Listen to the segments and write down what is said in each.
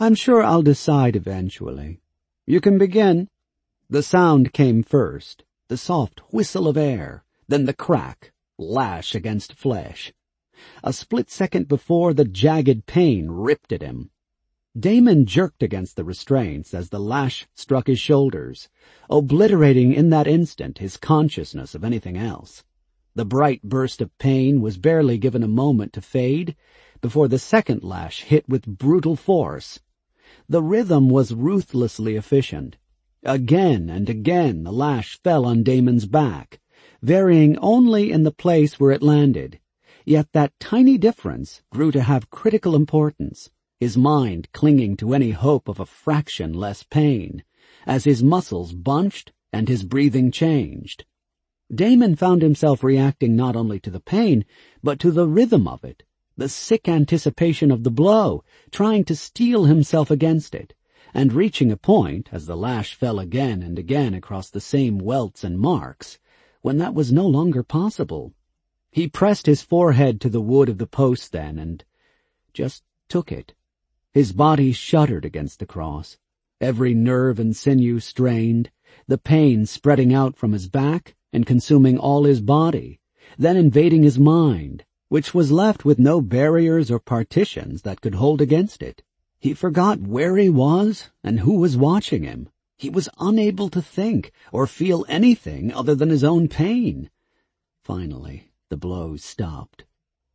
I'm sure I'll decide eventually. You can begin." The sound came first, the soft whistle of air, then the crack, lash against flesh. A split second before, the jagged pain ripped at him. Damon jerked against the restraints as the lash struck his shoulders, obliterating in that instant his consciousness of anything else. The bright burst of pain was barely given a moment to fade before the second lash hit with brutal force. The rhythm was ruthlessly efficient. Again and again the lash fell on Damon's back, varying only in the place where it landed. Yet that tiny difference grew to have critical importance, his mind clinging to any hope of a fraction less pain, as his muscles bunched and his breathing changed. Damon found himself reacting not only to the pain, but to the rhythm of it, the sick anticipation of the blow, trying to steel himself against it, and reaching a point, as the lash fell again and again across the same welts and marks, when that was no longer possible. He pressed his forehead to the wood of the post then, and just took it. His body shuddered against the cross, every nerve and sinew strained, the pain spreading out from his back and consuming all his body, then invading his mind, which was left with no barriers or partitions that could hold against it. He forgot where he was and who was watching him. He was unable to think or feel anything other than his own pain. Finally, the blows stopped.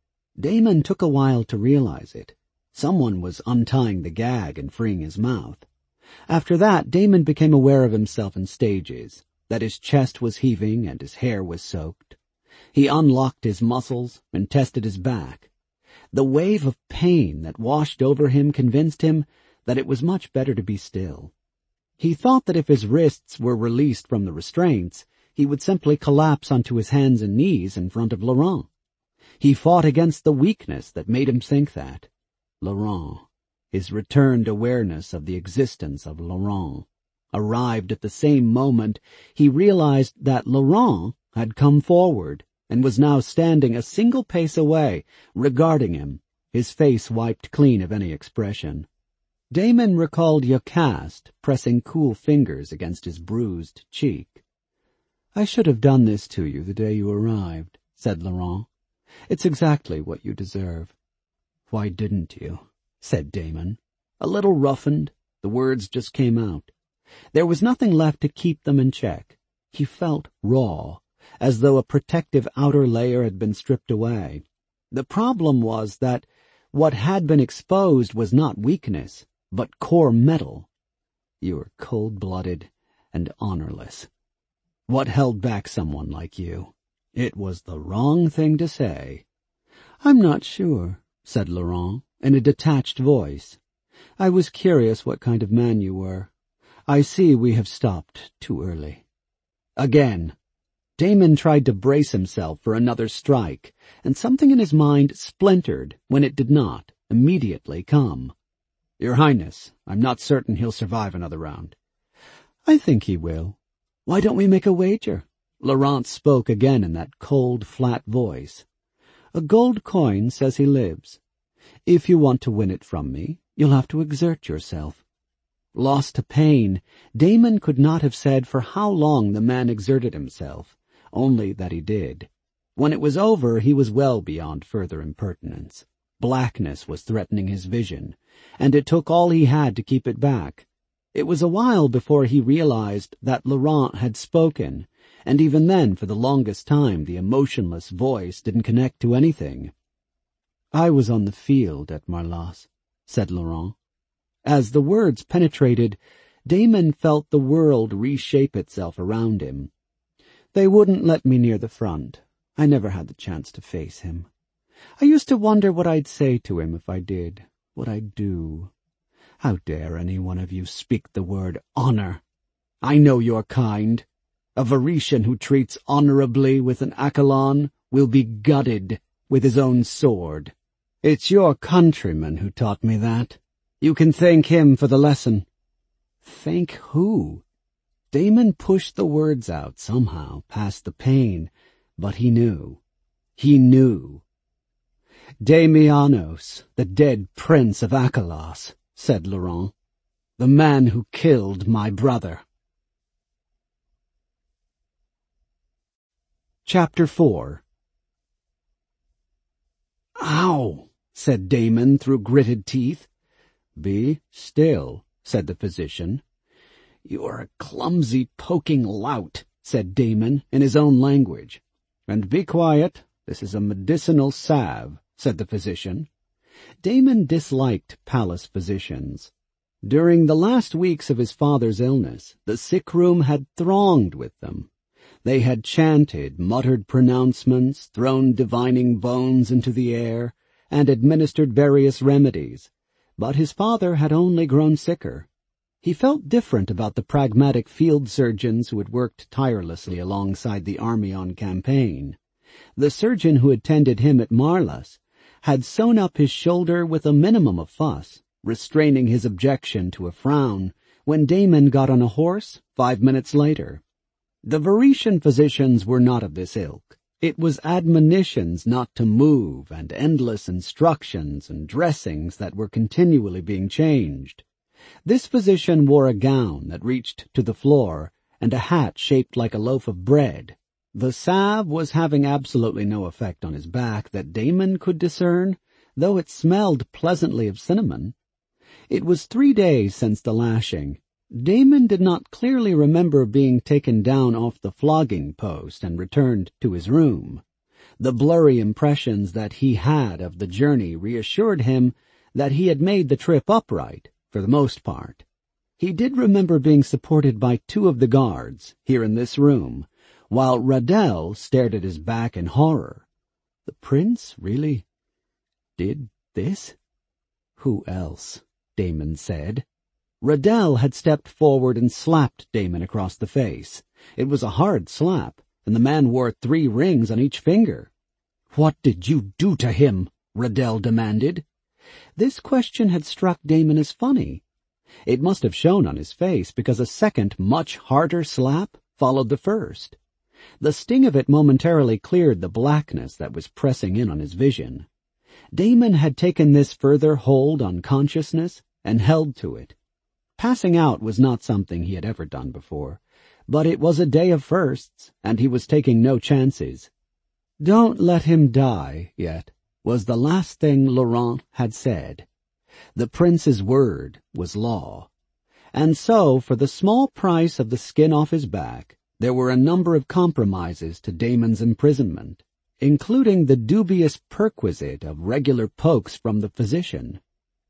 Damon took a while to realize it. Someone was untying the gag and freeing his mouth. After that, Damon became aware of himself in stages, that his chest was heaving and his hair was soaked. He unlocked his muscles and tested his back. The wave of pain that washed over him convinced him that it was much better to be still. He thought that if his wrists were released from the restraints, he would simply collapse onto his hands and knees in front of Laurent. He fought against the weakness that made him think that. Laurent, his returned awareness of the existence of Laurent, arrived at the same moment he realized that Laurent had come forward and was now standing a single pace away, regarding him, his face wiped clean of any expression. Damon recalled Yocaste pressing cool fingers against his bruised cheek. "I should have done this to you the day you arrived," said Laurent. "It's exactly what you deserve." "Why didn't you?" said Damon. A little roughened, the words just came out. There was nothing left to keep them in check. He felt raw, as though a protective outer layer had been stripped away. The problem was that what had been exposed was not weakness, but core metal. You were cold-blooded and honorless. What held back someone like you? It was the wrong thing to say. "I'm not sure," said Laurent, in a detached voice. "I was curious what kind of man you were. I see we have stopped too early." Again, Damon tried to brace himself for another strike, and something in his mind splintered when it did not immediately come. "Your Highness, I'm not certain he'll survive another round." "I think he will. Why don't we make a wager?" Laurent spoke again in that cold, flat voice. "A gold coin says he lives. If you want to win it from me, you'll have to exert yourself." Lost to pain, Damon could not have said for how long the man exerted himself, only that he did. When it was over, he was well beyond further impertinence. Blackness was threatening his vision, and it took all he had to keep it back. It was a while before he realized that Laurent had spoken, and even then, for the longest time, the emotionless voice didn't connect to anything. "I was on the field at Marlas," said Laurent. As the words penetrated, Damon felt the world reshape itself around him. "They wouldn't let me near the front. I never had the chance to face him. I used to wonder what I'd say to him if I did, what I'd do. How dare any one of you speak the word honor? I know your kind. A Varetian who treats honorably with an Accolon will be gutted with his own sword. It's your countryman who taught me that. You can thank him for the lesson." Thank who? Damon pushed the words out somehow, past the pain, but he knew. He knew. Damianos, the dead prince of Acheloos, said Laurent. "The man who killed my brother." Chapter 4. "Ow!" said Damon through gritted teeth. "Be still," said the physician. "You are a clumsy, poking lout," said Damon in his own language. "And be quiet. This is a medicinal salve," said the physician. Damon disliked palace physicians. During the last weeks of his father's illness, the sick room had thronged with them. They had chanted, muttered pronouncements, thrown divining bones into the air, and administered various remedies. But his father had only grown sicker. He felt different about the pragmatic field surgeons who had worked tirelessly alongside the army on campaign. The surgeon who had tended him at Marlas had sewn up his shoulder with a minimum of fuss, restraining his objection to a frown when Damon got on a horse 5 minutes later. The Varetian physicians were not of this ilk. It was admonitions not to move and endless instructions and dressings that were continually being changed. This physician wore a gown that reached to the floor and a hat shaped like a loaf of bread. The salve was having absolutely no effect on his back that Damon could discern, though it smelled pleasantly of cinnamon. It was 3 days since the lashing. Damon did not clearly remember being taken down off the flogging post and returned to his room. The blurry impressions that he had of the journey reassured him that he had made the trip upright, for the most part. He did remember being supported by 2 of the guards, here in this room, while Radel stared at his back in horror. The prince really did this? Who else? Damon said. Radel had stepped forward and slapped Damon across the face. It was a hard slap, and the man wore 3 rings on each finger. "What did you do to him?" Radel demanded. This question had struck Damon as funny. It must have shown on his face because a second, much harder slap followed the first. The sting of it momentarily cleared the blackness that was pressing in on his vision. Damon had taken this further hold on consciousness and held to it. Passing out was not something he had ever done before, but it was a day of firsts, and he was taking no chances. "Don't let him die yet," was the last thing Laurent had said. The prince's word was law. And so, for the small price of the skin off his back, there were a number of compromises to Damon's imprisonment, including the dubious perquisite of regular pokes from the physician.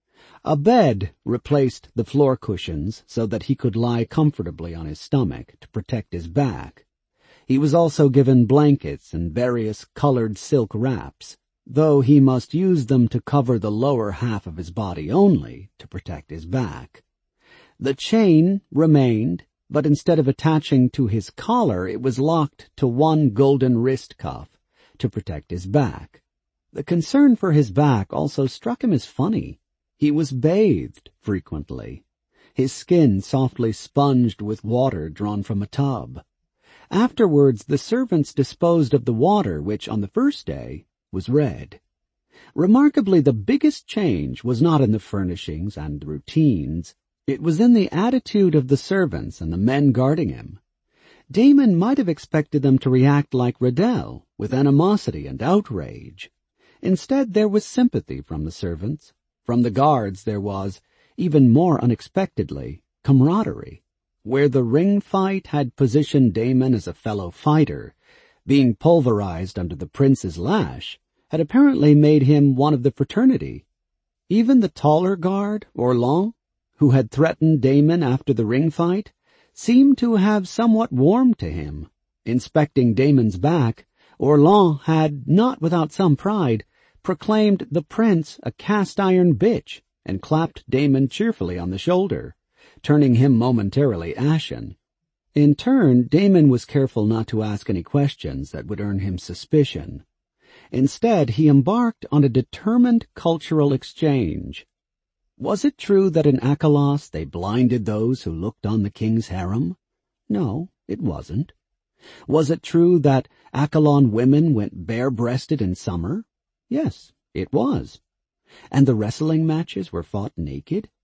A bed replaced the floor cushions so that he could lie comfortably on his stomach to protect his back. He was also given blankets and various colored silk wraps, though he must use them to cover the lower half of his body only to protect his back. The chain remained, but instead of attaching to his collar, it was locked to one golden wrist cuff to protect his back. The concern for his back also struck him as funny. He was bathed frequently, his skin softly sponged with water drawn from a tub. Afterwards, the servants disposed of the water, which, on the first day, was red. Remarkably, the biggest change was not in the furnishings and routines. It was in the attitude of the servants and the men guarding him. Damon might have expected them to react like Radel, with animosity and outrage. Instead, there was sympathy from the servants. From the guards there was, even more unexpectedly, camaraderie. Where the ring fight had positioned Damon as a fellow fighter, being pulverized under the prince's lash had apparently made him one of the fraternity. Even the taller guard, Orlan, who had threatened Damon after the ring fight, seemed to have somewhat warmed to him. Inspecting Damon's back, Orlan had, not without some pride, proclaimed the prince a cast-iron bitch and clapped Damon cheerfully on the shoulder, turning him momentarily ashen. In turn, Damon was careful not to ask any questions that would earn him suspicion. Instead, he embarked on a determined cultural exchange. Was it true that in Akelos they blinded those who looked on the king's harem? No, it wasn't. Was it true that Akelon women went bare-breasted in summer? Yes, it was. And the wrestling matches were fought naked?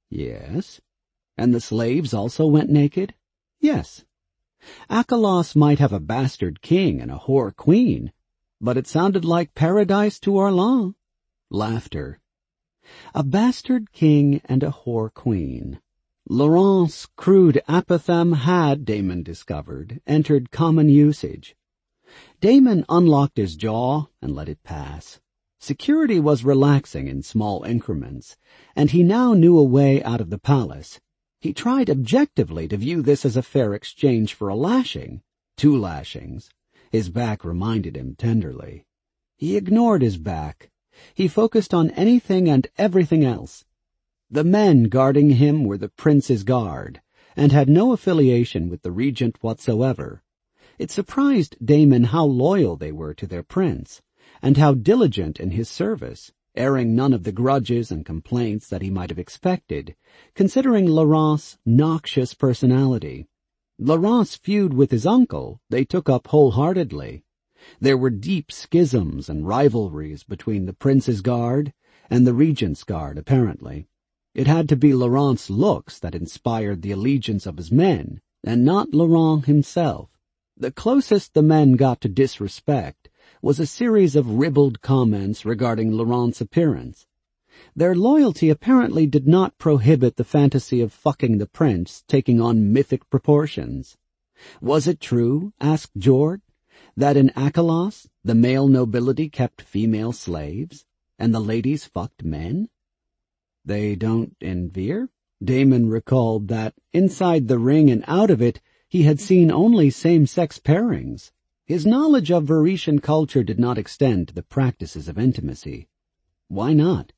Yes. And the slaves also went naked? Yes. Acheloos might have a bastard king and a whore queen, but it sounded like paradise to Orlan. Laughter. A bastard king and a whore queen. Laurent's crude apothegm had, Damon discovered, entered common usage. Damon unlocked his jaw and let it pass. Security was relaxing in small increments, and he now knew a way out of the palace. He tried objectively to view this as a fair exchange for a lashing. 2 lashings. His back reminded him tenderly. He ignored his back. He focused on anything and everything else. The men guarding him were the prince's guard, and had no affiliation with the regent whatsoever. It surprised Damon how loyal they were to their prince, and how diligent in his service, airing none of the grudges and complaints that he might have expected, considering Laurent's noxious personality. Laurent's feud with his uncle they took up wholeheartedly. There were deep schisms and rivalries between the prince's guard and the regent's guard, apparently. It had to be Laurent's looks that inspired the allegiance of his men, and not Laurent himself. The closest the men got to disrespect was a series of ribald comments regarding Laurent's appearance. Their loyalty apparently did not prohibit the fantasy of fucking the prince taking on mythic proportions. Was it true, asked Jord, that in Acheloos the male nobility kept female slaves, and the ladies fucked men? They don't in Vir? Damon recalled that, inside the ring and out of it, he had seen only same-sex pairings. His knowledge of Varetian culture did not extend to the practices of intimacy. Why not?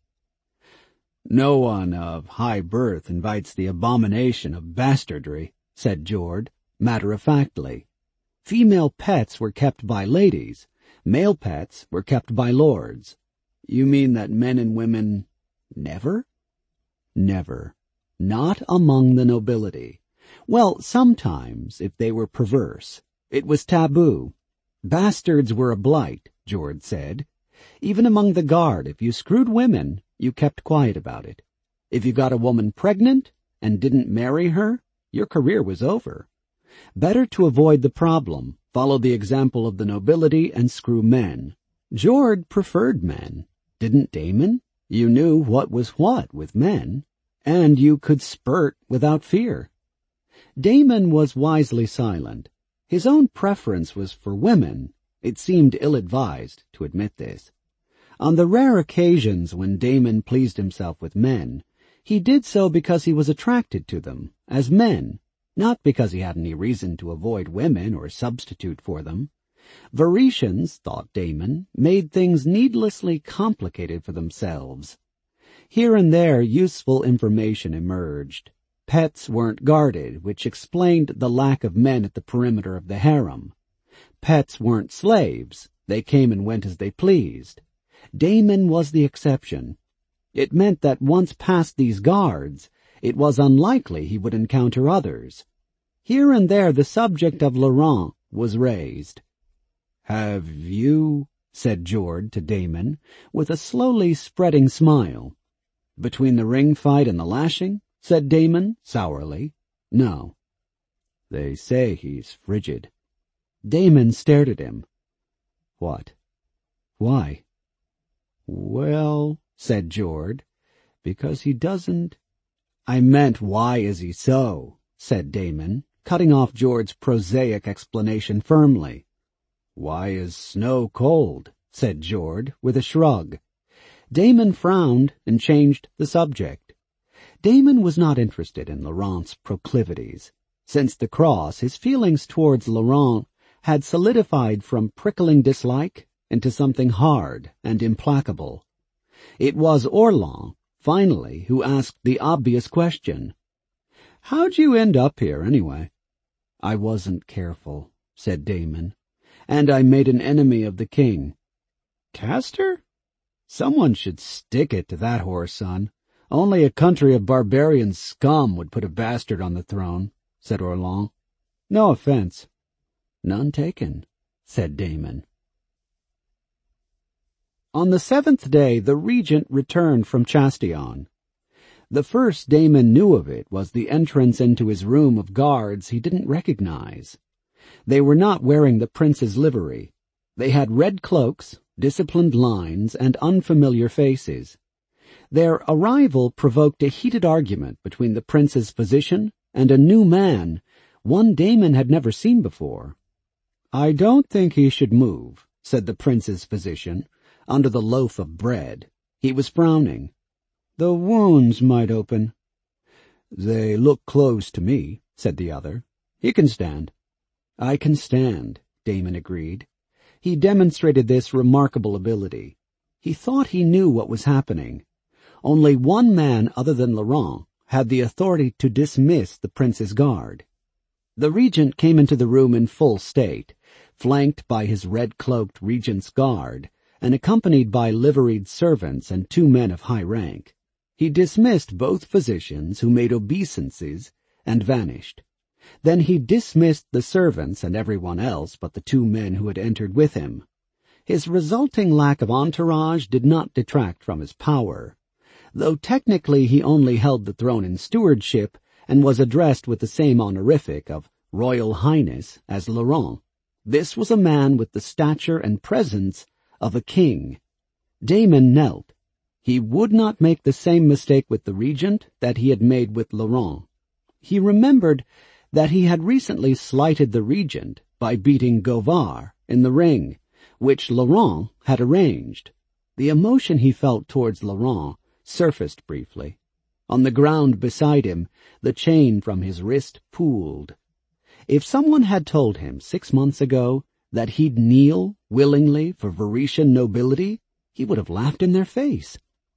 No one of high birth invites the abomination of bastardry, said Jord, matter-of-factly. Female pets were kept by ladies. Male pets were kept by lords. You mean that men and women never? Never. Not among the nobility. Well, sometimes, if they were perverse. It was taboo. Bastards were a blight, Jord said. Even among the guard, if you screwed women, you kept quiet about it. If you got a woman pregnant and didn't marry her, your career was over. Better to avoid the problem, follow the example of the nobility and screw men. Jord preferred men. Didn't Damon? You knew what was what with men, and you could spurt without fear. Damon was wisely silent. His own preference was for women. It seemed ill-advised to admit this. On the rare occasions when Damon pleased himself with men, he did so because he was attracted to them, as men, not because he had any reason to avoid women or substitute for them. Varetians, thought Damon, made things needlessly complicated for themselves. Here and there useful information emerged. Pets weren't guarded, which explained the lack of men at the perimeter of the harem. Pets weren't slaves. They came and went as they pleased. Damon was the exception. It meant that once past these guards, it was unlikely he would encounter others. Here and there the subject of Laurent was raised. "Have you," said Jord to Damon, with a slowly spreading smile. "Between the ring fight and the lashing?" said Damon, sourly. "No." "They say he's frigid." Damon stared at him. "What? Why?" "Well," said Jord, "because he doesn't—" "I meant, why is he so?" said Damon, cutting off Jord's prosaic explanation firmly. "Why is snow cold?" said Jord, with a shrug. Damon frowned and changed the subject. Damon was not interested in Laurent's proclivities. Since the cross, his feelings towards Laurent had solidified from prickling dislike into something hard and implacable. It was Orlan, finally, who asked the obvious question. "How'd you end up here, anyway?" "I wasn't careful," said Damon, "and I made an enemy of the king." "Castor? Someone should stick it to that whore's son. Only a country of barbarian scum would put a bastard on the throne," said Orlan. "No offense." "None taken," said Damon. On the 7th day the regent returned from Chastillon. The first Damon knew of it was the entrance into his room of guards he didn't recognize. They were not wearing the prince's livery. They had red cloaks, disciplined lines, and unfamiliar faces. Their arrival provoked a heated argument between the prince's physician and a new man, one Damon had never seen before. "I don't think he should move," said the prince's physician, under the loaf of bread. He was frowning. "The wounds might open." "They look closed to me," said the other. "He can stand." "I can stand," Damon agreed. He demonstrated this remarkable ability. He thought he knew what was happening. Only one man other than Laurent had the authority to dismiss the prince's guard. The regent came into the room in full state, flanked by his red-cloaked regent's guard, and accompanied by liveried servants and 2 men of high rank. He dismissed both physicians who made obeisances and vanished. Then he dismissed the servants and everyone else but the 2 men who had entered with him. His resulting lack of entourage did not detract from his power. Though technically he only held the throne in stewardship and was addressed with the same honorific of Royal Highness as Laurent, this was a man with the stature and presence of a king. Damon knelt. He would not make the same mistake with the regent that he had made with Laurent. He remembered that he had recently slighted the regent by beating Govard in the ring, which Laurent had arranged. The emotion he felt towards Laurent surfaced briefly. On the ground beside him, the chain from his wrist pooled. If someone had told him 6 months ago that he'd kneel willingly for Varetian nobility, he would have laughed in their face.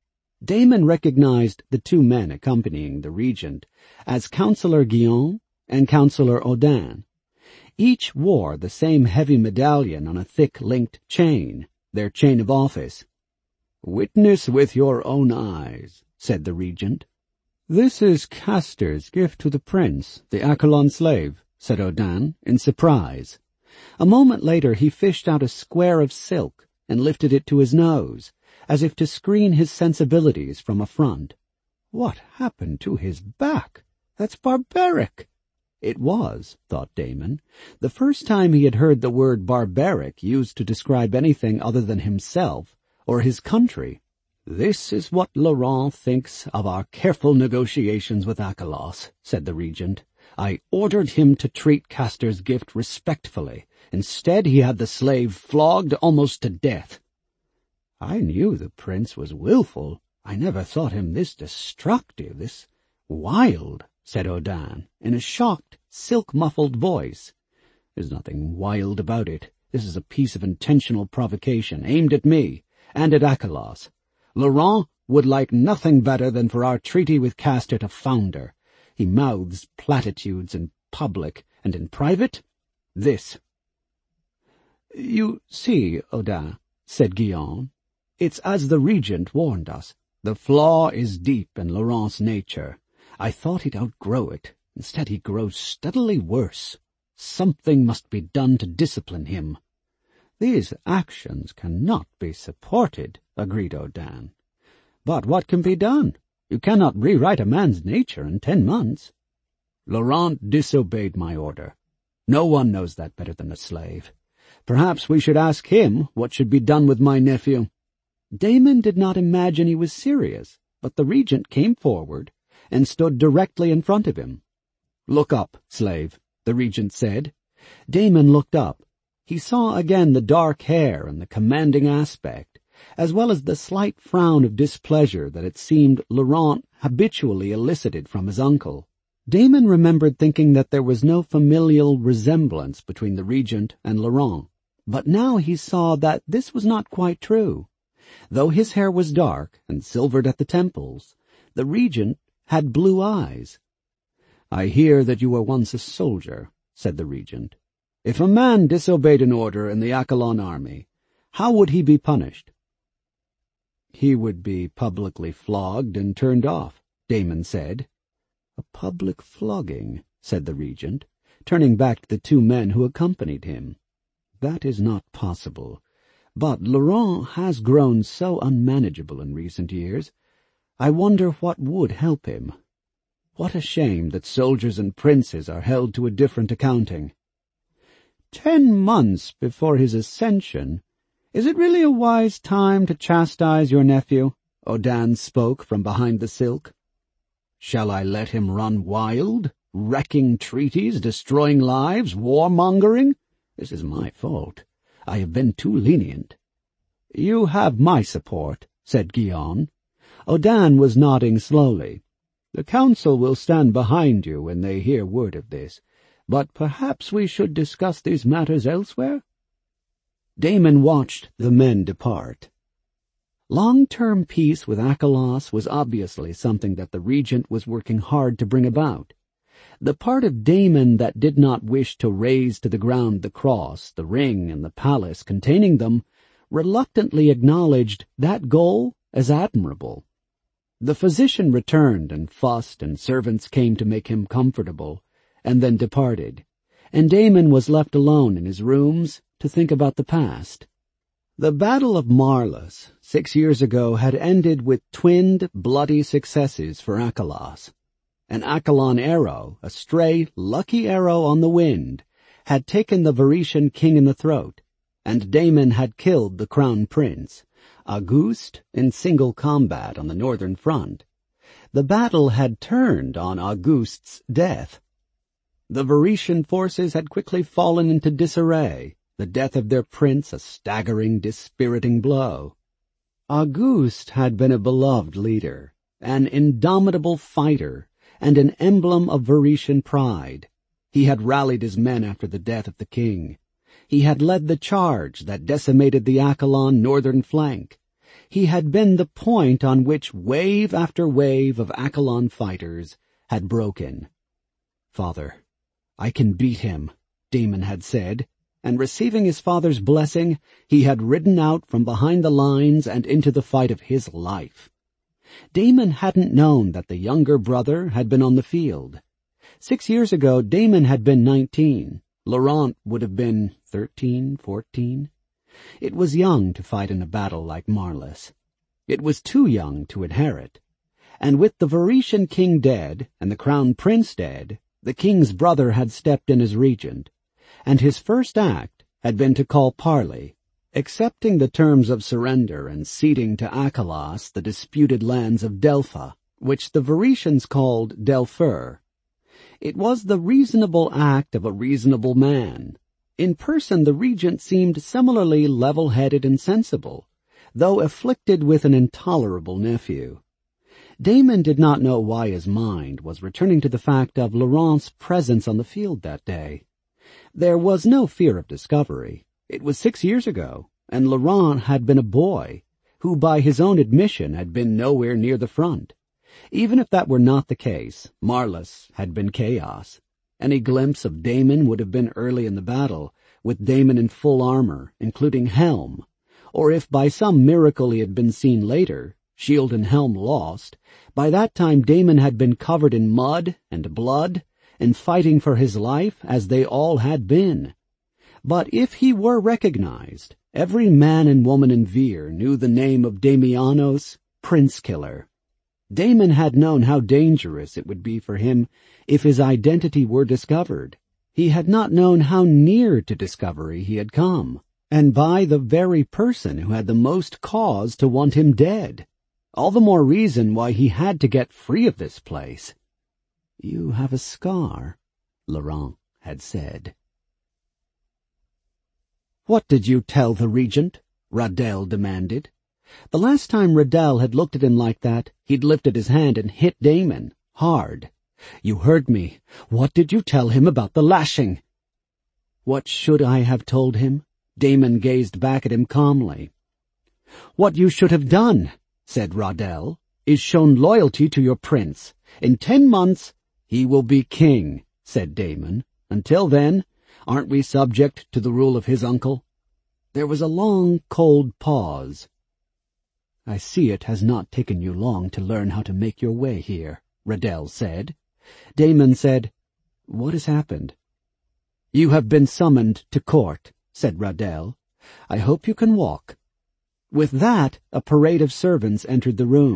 Damon recognized the 2 men accompanying the regent as Councillor Guillaume and Councillor Odain. Each wore the same heavy medallion on a thick linked chain, their chain of office. "Witness with your own eyes," said the regent. "This is Castor's gift to the prince, the Accolon slave," said Odain, in surprise. A moment later he fished out a square of silk and lifted it to his nose, as if to screen his sensibilities from affront. "What happened to his back? That's barbaric." It was, thought Damon, the first time he had heard the word barbaric used to describe anything other than himself or his country. "This is what Laurent thinks of our careful negotiations with Achelos," said the regent. "I ordered him to treat Castor's gift respectfully. Instead, he had the slave flogged almost to death." "I knew the prince was willful. I never thought him this destructive, this wild," said Odain, in a shocked, silk-muffled voice. "There's nothing wild about it. This is a piece of intentional provocation aimed at me and at Achelos. Laurent would like nothing better than for our treaty with Castor to founder. He mouths platitudes in public, and in private, this." "You see, Odain," said Guillaume, "it's as the regent warned us. The flaw is deep in Laurent's nature. I thought he'd outgrow it. Instead, he grows steadily worse. Something must be done to discipline him." "These actions cannot be supported," agreed Odain. "But what can be done? You cannot rewrite a man's nature in 10 months. "Laurent disobeyed my order. No one knows that better than a slave. Perhaps we should ask him what should be done with my nephew." Damon did not imagine he was serious, but the regent came forward and stood directly in front of him. "Look up, slave," the regent said. Damon looked up. He saw again the dark hair and the commanding aspect, as well as the slight frown of displeasure that it seemed Laurent habitually elicited from his uncle. Damon remembered thinking that there was no familial resemblance between the regent and Laurent, but now he saw that this was not quite true. Though his hair was dark and silvered at the temples, the regent had blue eyes. "I hear that you were once a soldier," said the regent. "If a man disobeyed an order in the Accolon army, how would he be punished?" "He would be publicly flogged and turned off," Damon said. "A public flogging," said the regent, turning back to the 2 men who accompanied him. "That is not possible. But Laurent has grown so unmanageable in recent years. I wonder what would help him. What a shame that soldiers and princes are held to a different accounting. 10 months before his ascension. Is it really a wise time to chastise your nephew? Odan spoke from behind the silk. Shall I let him run wild, wrecking treaties, destroying lives, warmongering? This is my fault. I have been too lenient. You have my support, said Guion. Odan was nodding slowly. The council will stand behind you when they hear word of this, but perhaps we should discuss these matters elsewhere? Damon watched the men depart. Long-term peace with Akelos was obviously something that the regent was working hard to bring about. The part of Damon that did not wish to raze to the ground the cross, the ring, and the palace containing them reluctantly acknowledged that goal as admirable. The physician returned and fussed, and servants came to make him comfortable, and then departed, and Damon was left alone in his rooms to think about the past. The Battle of Marlis 6 years ago had ended with twinned, bloody successes for Akelos. An Akelon arrow, a stray, lucky arrow on the wind, had taken the Varetian king in the throat, and Damon had killed the crown prince, Auguste, in single combat on the northern front. The battle had turned on Auguste's death. The Varetian forces had quickly fallen into disarray, the death of their prince a staggering, dispiriting blow. Auguste had been a beloved leader, an indomitable fighter, and an emblem of Varetian pride. He had rallied his men after the death of the king. He had led the charge that decimated the Akelon northern flank. He had been the point on which wave after wave of Akelon fighters had broken. "Father, I can beat him," Damon had said, and receiving his father's blessing, he had ridden out from behind the lines and into the fight of his life. Damon hadn't known that the younger brother had been on the field. 6 years ago, Damon had been 19. Laurent would have been 13, 14. It was young to fight in a battle like Marlis. It was too young to inherit. And with the Varetian king dead and the crown prince dead, the king's brother had stepped in as regent, and his first act had been to call parley, accepting the terms of surrender and ceding to Akelos the disputed lands of Delpha, which the Varetians called Delphur. It was the reasonable act of a reasonable man. In person the regent seemed similarly level-headed and sensible, though afflicted with an intolerable nephew. Damon did not know why his mind was returning to the fact of Laurent's presence on the field that day. There was no fear of discovery. It was 6 years ago, and Laurent had been a boy, who by his own admission had been nowhere near the front. Even if that were not the case, Marlis had been chaos. Any glimpse of Damon would have been early in the battle, with Damon in full armor, including helm. Or if by some miracle he had been seen later, shield and helm lost, by that time Damon had been covered in mud and blood, and fighting for his life as they all had been. But if he were recognized, every man and woman in Vir knew the name of Damianos, Prince Killer. Damon had known how dangerous it would be for him if his identity were discovered. He had not known how near to discovery he had come, and by the very person who had the most cause to want him dead. All the more reason why he had to get free of this place. "You have a scar," Laurent had said. "What did you tell the regent?" Radel demanded. The last time Radel had looked at him like that, he'd lifted his hand and hit Damon, hard. "You heard me. What did you tell him about the lashing?" "What should I have told him?" Damon gazed back at him calmly. "What you should have done," said Radel, "is shown loyalty to your prince. In 10 months, he will be king," said Damon. "Until then, aren't we subject to the rule of his uncle?" There was a long, cold pause. "I see it has not taken you long to learn how to make your way here," Radel said. Damon said, "What has happened?" "You have been summoned to court," said Radel. "I hope you can walk." With that, a parade of servants entered the room.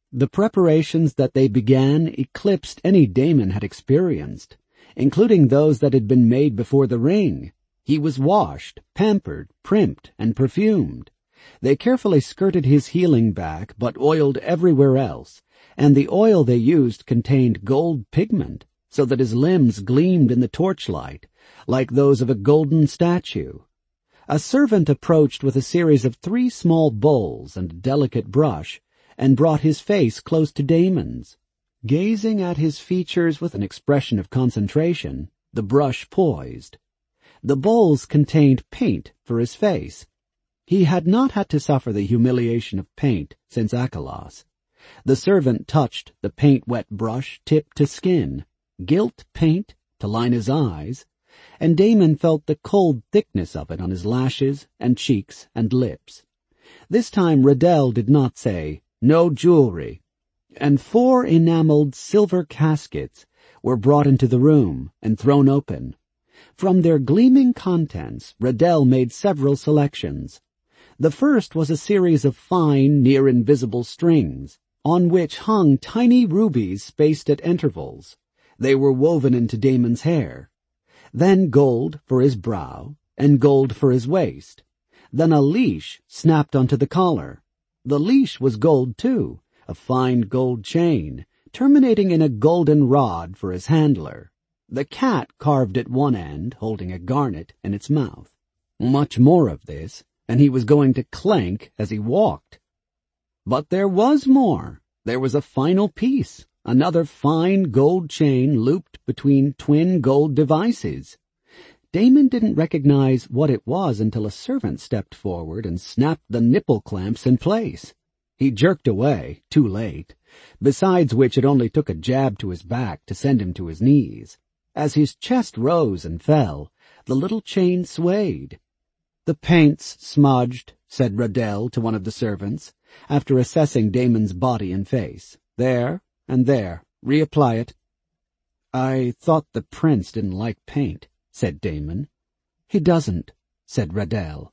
The preparations that they began eclipsed any Damon had experienced, including those that had been made before the ring. He was washed, pampered, primped, and perfumed. They carefully skirted his healing back, but oiled everywhere else, and the oil they used contained gold pigment, so that his limbs gleamed in the torchlight, like those of a golden statue. A servant approached with a series of 3 small bowls and a delicate brush, and brought his face close to Damon's. Gazing at his features with an expression of concentration, the brush poised. The bowls contained paint for his face. He had not had to suffer the humiliation of paint since Acheloos. The servant touched the paint-wet brush tip to skin, gilt paint to line his eyes, and Damon felt the cold thickness of it on his lashes and cheeks and lips. This time Riddell did not say, "No jewelry," and 4 enameled silver caskets were brought into the room and thrown open. From their gleaming contents, Riddell made several selections. The first was a series of fine, near-invisible strings, on which hung tiny rubies spaced at intervals. They were woven into Damon's hair. Then gold for his brow, and gold for his waist. Then a leash snapped onto the collar. The leash was gold too, a fine gold chain, terminating in a golden rod for his handler. The cat carved at one end, holding a garnet in its mouth. Much more of this, and he was going to clank as he walked. But there was more. There was a final piece, another fine gold chain looped between twin gold devices. Damon didn't recognize what it was until a servant stepped forward and snapped the nipple clamps in place. He jerked away, too late, besides which it only took a jab to his back to send him to his knees. As his chest rose and fell, the little chain swayed. "The paint's smudged," said Riddell to one of the servants, after assessing Damon's body and face. "There and there. Reapply it." "I thought the prince didn't like paint," said Damon. "He doesn't," said Riddell.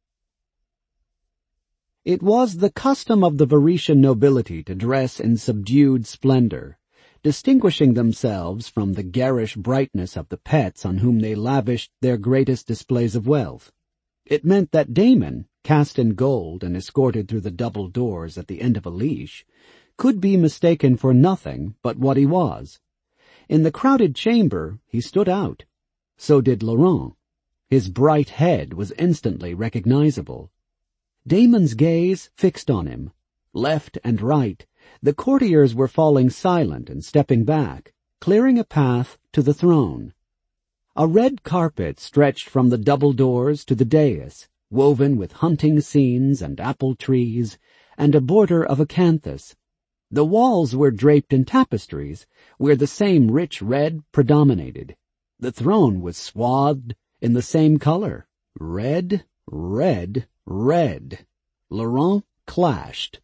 It was the custom of the Varetian nobility to dress in subdued splendor, distinguishing themselves from the garish brightness of the pets on whom they lavished their greatest displays of wealth. It meant that Damon, cast in gold and escorted through the double doors at the end of a leash, could be mistaken for nothing but what he was. In the crowded chamber he stood out. So did Laurent. His bright head was instantly recognizable. Damon's gaze fixed on him. Left and right, the courtiers were falling silent and stepping back, clearing a path to the throne. A red carpet stretched from the double doors to the dais, woven with hunting scenes and apple trees, and a border of acanthus. The walls were draped in tapestries, where the same rich red predominated. The throne was swathed in the same color. Red, red, red. Laurent clashed.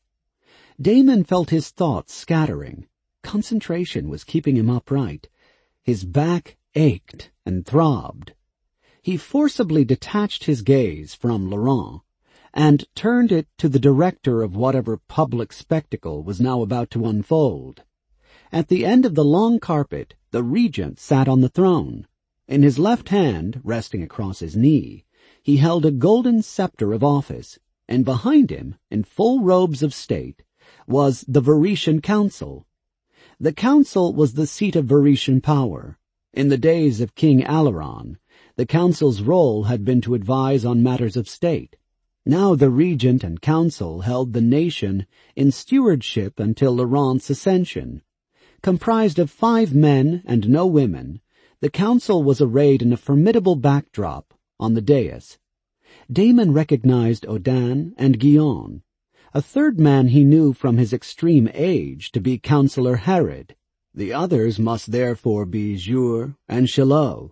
Damon felt his thoughts scattering. Concentration was keeping him upright. His back ached and throbbed. He forcibly detached his gaze from Laurent and turned it to the director of whatever public spectacle was now about to unfold. At the end of the long carpet, the regent sat on the throne. In his left hand, resting across his knee, he held a golden scepter of office, and behind him, in full robes of state, was the Varetian Council. The council was the seat of Varetian power. In the days of King Alaron, the council's role had been to advise on matters of state. Now the regent and council held the nation in stewardship until Laurent's ascension. Comprised of 5 men and no women, the council was arrayed in a formidable backdrop on the dais. Damon recognized Odain and Guyon. A third man he knew from his extreme age to be Councillor Herod. The others must therefore be Jure and Chelot,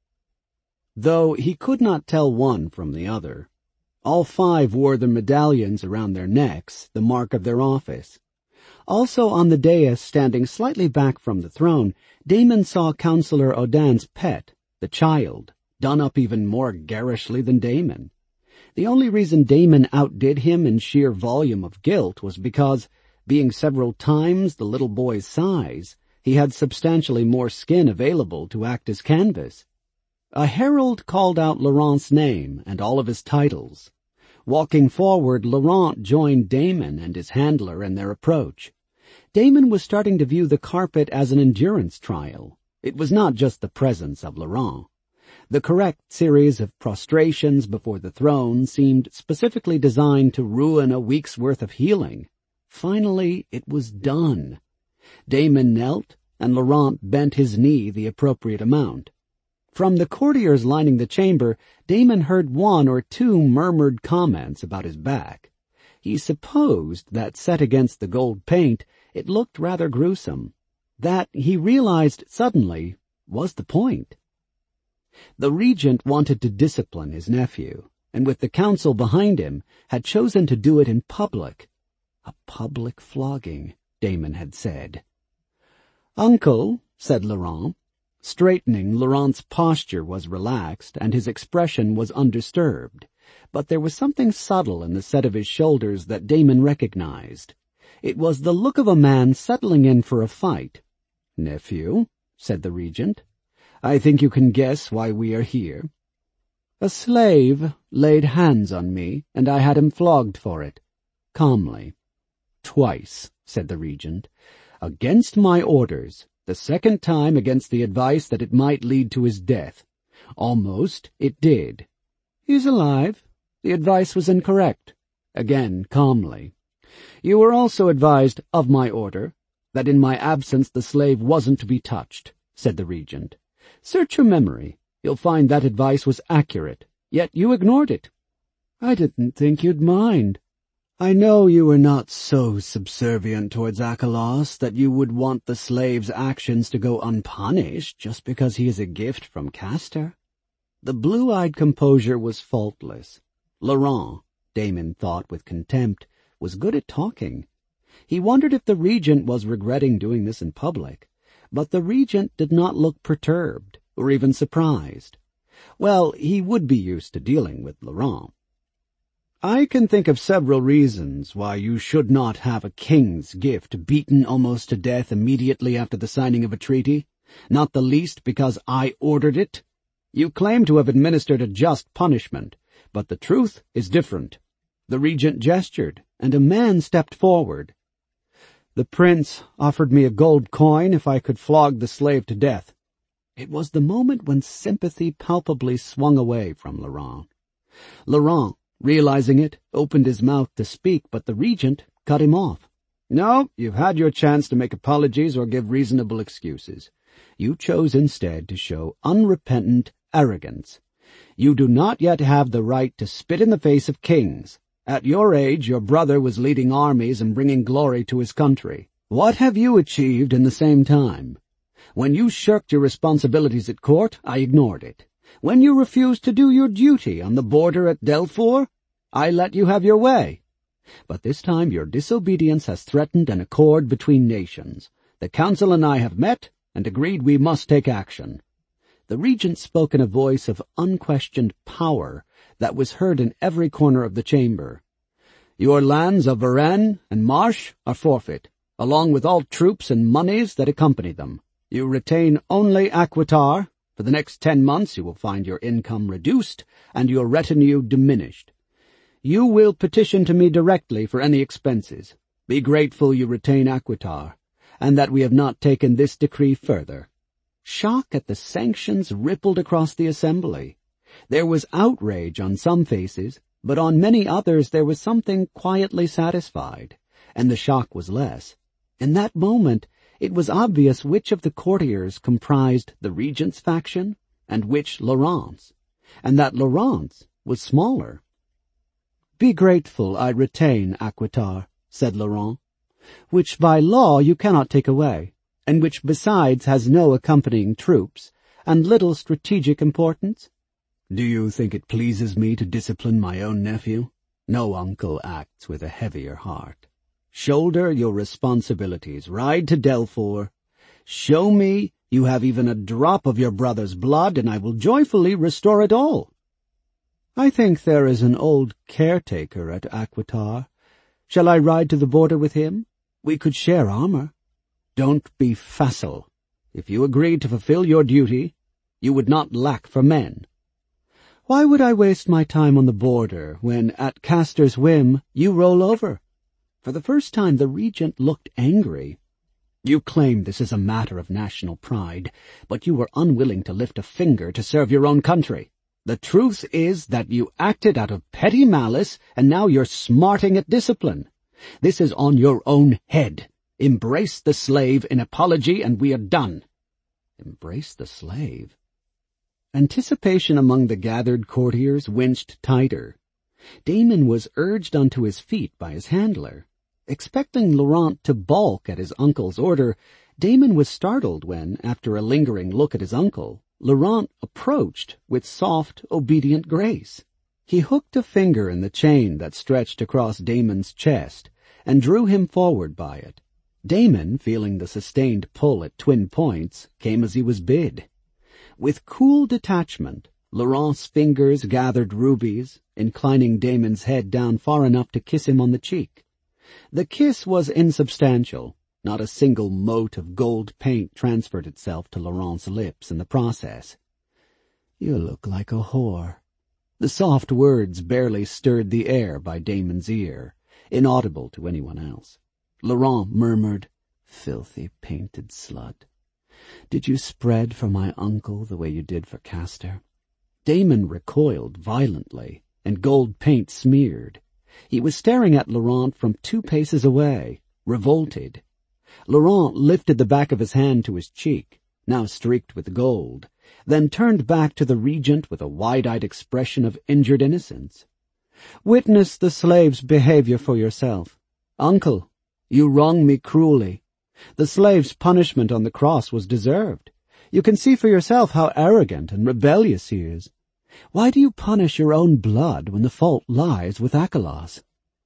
though he could not tell one from the other. All 5 wore the medallions around their necks, the mark of their office. Also on the dais, standing slightly back from the throne, Damon saw Councillor Odain's pet, the child, done up even more garishly than Damon. The only reason Damon outdid him in sheer volume of guilt was because, Being several times the little boy's size, he had substantially more skin available to act as canvas. A herald called out Laurent's name and all of his titles. Walking forward, Laurent joined Damon and his handler in their approach. Damon was starting to view the carpet as an endurance trial. It was not just the presence of Laurent. The correct series of prostrations before the throne seemed specifically designed to ruin a week's worth of healing. Finally, it was done. Damon knelt, and Laurent bent his knee the appropriate amount. From the courtiers lining the chamber, Damon heard one or two murmured comments about his back. He supposed that set against the gold paint, it looked rather gruesome. That, he realized suddenly, was the point. The regent wanted to discipline his nephew, and with the council behind him, had chosen to do it in public. A public flogging, Damon had said. "Uncle," said Laurent. Straightening, Laurent's posture was relaxed, and his expression was undisturbed, but there was something subtle in the set of his shoulders that Damon recognized. It was the look of a man settling in for a fight. "Nephew," said the regent, "I think you can guess why we are here." "A slave laid hands on me, and I had him flogged for it." Calmly. "Twice," said the regent, "against my orders. The second time against the advice that it might lead to his death. Almost it did." "He's alive. The advice was incorrect." Again calmly. "You were also advised of my order, that in my absence the slave wasn't to be touched," said the regent. "Search your memory. You'll find that advice was accurate, yet you ignored it." "I didn't think you'd mind." "I know you were not so subservient towards Acheloos that you would want the slave's actions to go unpunished just because he is a gift from Castor." The blue-eyed composure was faultless. Laurent, Damon thought with contempt, was good at talking. He wondered if the regent was regretting doing this in public, but the regent did not look perturbed or even surprised. Well, he would be used to dealing with Laurent. "I can think of several reasons why you should not have a king's gift beaten almost to death immediately after the signing of a treaty, not the least because I ordered it. You claim to have administered a just punishment, but the truth is different." The regent gestured, and a man stepped forward. "The prince offered me a gold coin if I could flog the slave to death." It was the moment when sympathy palpably swung away from Laurent. Laurent, realizing it, opened his mouth to speak, but the regent cut him off. "No, you've had your chance to make apologies or give reasonable excuses. You chose instead to show unrepentant arrogance. You do not yet have the right to spit in the face of kings. At your age, your brother was leading armies and bringing glory to his country. What have you achieved in the same time? When you shirked your responsibilities at court, I ignored it. When you refused to do your duty on the border at Delphur, I let you have your way. But this time your disobedience has threatened an accord between nations. The council and I have met and agreed we must take action." The regent spoke in a voice of unquestioned power that was heard in every corner of the chamber. "Your lands of Varennes and Marche are forfeit, along with all troops and monies that accompany them. You retain only Aquitar. For the next 10 months you will find your income reduced and your retinue diminished. You will petition to me directly for any expenses. Be grateful you retain Aquitar, and that we have not taken this decree further." Shock at the sanctions rippled across the assembly. There was outrage on some faces, but on many others there was something quietly satisfied, and the shock was less. In that moment, it was obvious which of the courtiers comprised the regent's faction and which Laurent's, and that Laurent's was smaller. "Be grateful I retain Aquitar," said Laurent, "which by law you cannot take away, and which besides has no accompanying troops, and little strategic importance." "Do you think it pleases me to discipline my own nephew? No uncle acts with a heavier heart. Shoulder your responsibilities, ride to Delphur. Show me you have even a drop of your brother's blood, and I will joyfully restore it all." "I think there is an old caretaker at Aquitar. Shall I ride to the border with him? We could share armor. Don't be facile. If you agreed to fulfill your duty, you would not lack for men. Why would I waste my time on the border when, at Castor's whim, you roll over? For the first time the regent looked angry. You claim this is a matter of national pride, but you were unwilling to lift a finger to serve your own country. The truth is that you acted out of petty malice, and now you're smarting at discipline. This is on your own head. Embrace the slave in apology, and we are done. Embrace the slave? Anticipation among the gathered courtiers winced tighter. Damon was urged onto his feet by his handler. Expecting Laurent to balk at his uncle's order, Damon was startled when, after a lingering look at his uncle, Laurent approached with soft, obedient grace. He hooked a finger in the chain that stretched across Damon's chest and drew him forward by it. Damon, feeling the sustained pull at twin points, came as he was bid. With cool detachment, Laurent's fingers gathered rubies, inclining Damon's head down far enough to kiss him on the cheek. The kiss was insubstantial. Not a single mote of gold paint transferred itself to Laurent's lips in the process. "You look like a whore." The soft words barely stirred the air by Damon's ear, inaudible to anyone else. Laurent murmured, "Filthy painted slut. Did you spread for my uncle the way you did for Castor?" Damon recoiled violently, and gold paint smeared. He was staring at Laurent from 2 paces away, revolted. Laurent lifted the back of his hand to his cheek, now streaked with gold, then turned back to the regent with a wide-eyed expression of injured innocence. "Witness the slave's behavior for yourself. Uncle, you wrong me cruelly. The slave's punishment on the cross was deserved. You can see for yourself how arrogant and rebellious he is. Why do you punish your own blood when the fault lies with Achelas?"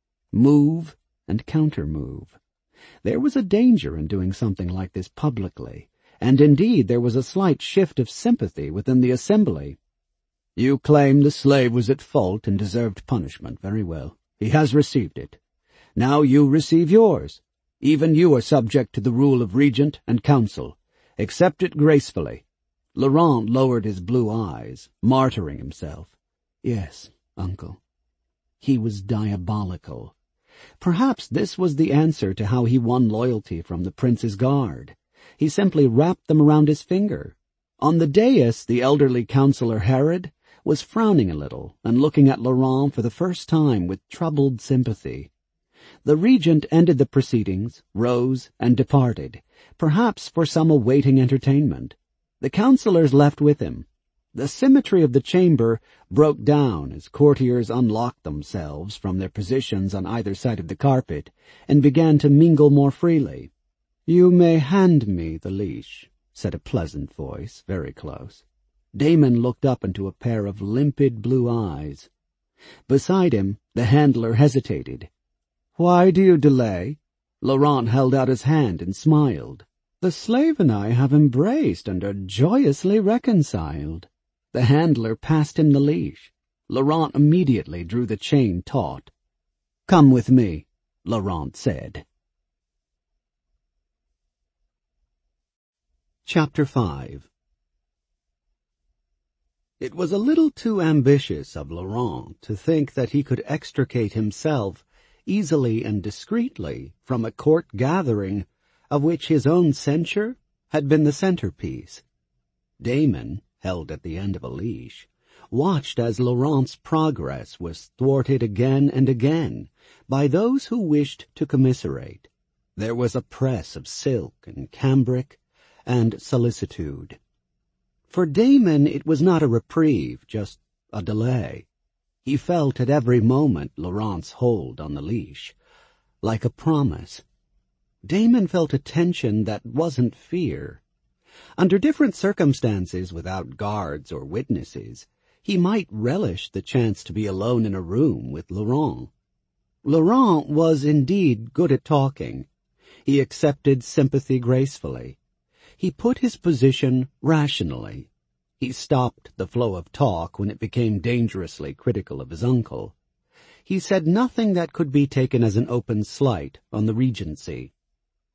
Move and counter-move. There was a danger in doing something like this publicly, and indeed there was a slight shift of sympathy within the assembly. "You claim the slave was at fault and deserved punishment. Very well. He has received it. Now you receive yours. Even you are subject to the rule of regent and council. Accept it gracefully." Laurent lowered his blue eyes, martyring himself. "Yes, uncle." He was diabolical. Perhaps this was the answer to how he won loyalty from the prince's guard. He simply wrapped them around his finger. On the dais, the elderly councillor Herod was frowning a little and looking at Laurent for the first time with troubled sympathy. The regent ended the proceedings, rose, and departed, perhaps for some awaiting entertainment. The councillors left with him. The symmetry of the chamber broke down as courtiers unlocked themselves from their positions on either side of the carpet and began to mingle more freely. "You may hand me the leash," said a pleasant voice, very close. Damon looked up into a pair of limpid blue eyes. Beside him, the handler hesitated. "Why do you delay?" Laurent held out his hand and smiled. "The slave and I have embraced and are joyously reconciled." The handler passed him the leash. Laurent immediately drew the chain taut. "Come with me," Laurent said. Chapter 5. It was a little too ambitious of Laurent to think that he could extricate himself easily and discreetly from a court gathering of which his own censure had been the centerpiece. Damon, held at the end of a leash, watched as Laurent's progress was thwarted again and again by those who wished to commiserate. There was a press of silk and cambric and solicitude. For Damon it was not a reprieve, just a delay. He felt at every moment Laurent's hold on the leash, like a promise. Damon felt a tension that wasn't fear. Under different circumstances, without guards or witnesses, he might relish the chance to be alone in a room with Laurent. Laurent was indeed good at talking. He accepted sympathy gracefully. He put his position rationally. He stopped the flow of talk when it became dangerously critical of his uncle. He said nothing that could be taken as an open slight on the regency.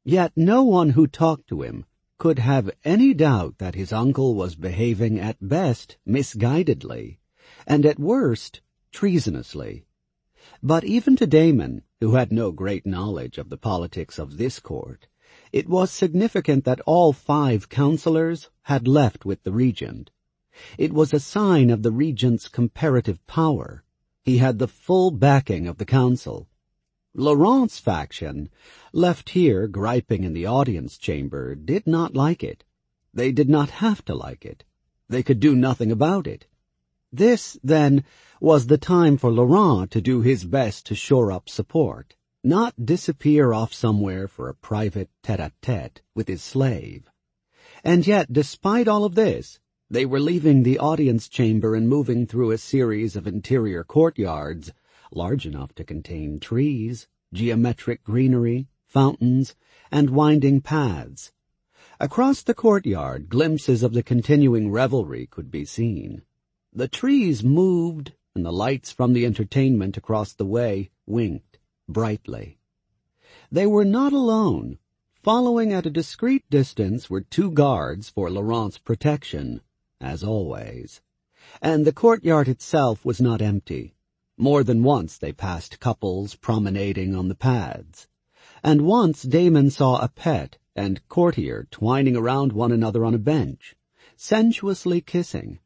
Yet no one who talked to him could have any doubt that his uncle was behaving at best misguidedly, and at worst treasonously. But even to Damon, who had no great knowledge of the politics of this court, it was significant that all 5 counselors had left with the regent. It was a sign of the regent's comparative power. He had the full backing of the council. Laurent's faction, left here griping in the audience chamber, did not like it. They did not have to like it. They could do nothing about it. This, then, was the time for Laurent to do his best to shore up support, not disappear off somewhere for a private tete-a-tete with his slave. And yet, despite all of this, they were leaving the audience chamber and moving through a series of interior courtyards, large enough to contain trees, geometric greenery, fountains, and winding paths. Across the courtyard, glimpses of the continuing revelry could be seen. The trees moved, and the lights from the entertainment across the way winked brightly. They were not alone. Following at a discreet distance were 2 guards for Laurent's protection, as always. And the courtyard itself was not empty. More than once they passed couples promenading on the paths. And once Damon saw a pet and courtier twining around one another on a bench, sensuously kissing.